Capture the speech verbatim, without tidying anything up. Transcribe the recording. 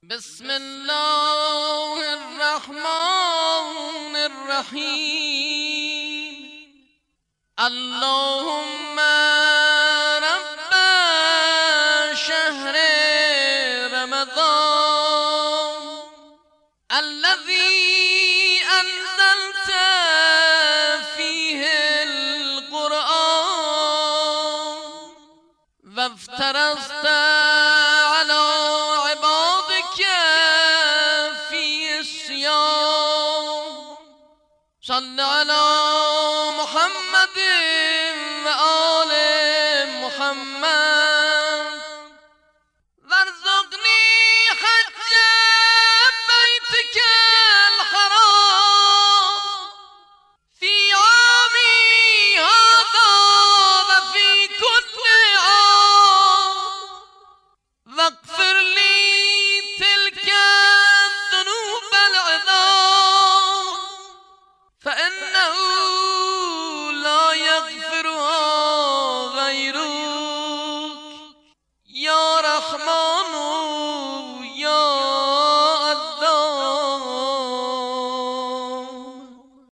بسم الله الرحمن الرحیم. اللهم رب شهر رمضان الذي انزلت فيه القرآن وافترضت على عبادك في الصيام. صل على